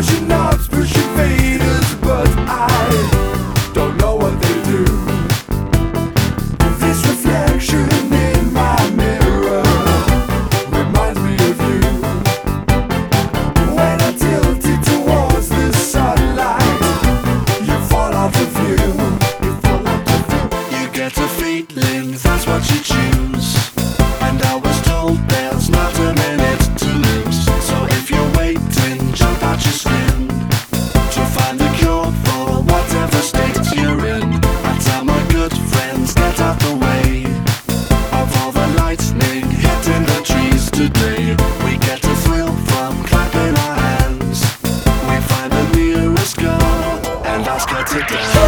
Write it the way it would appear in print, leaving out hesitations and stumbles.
pushing knobs, pushing faders, but I don't know what they do. This reflection in my mirror reminds me of you. When I tilt it towards the sunlight, you fall out of view. You fall out of view. You get a feeling, that's what you choose. And I was told there's not a minute to lose. So if you're waiting, jump out your skin to find the cure for whatever state you're in. I tell my good friends, get out the way of all the lightning hitting the trees today. We get a thrill from clapping our hands. We find the nearest girl and ask her to dance.